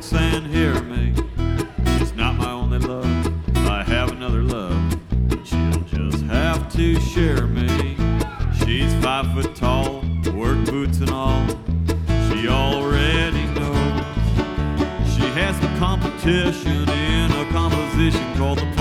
and hear me. She's not my only love, I have another love. She'll just have to share me. She's 5 foot tall, work boots and all. She already knows. She has some competition in a composition called the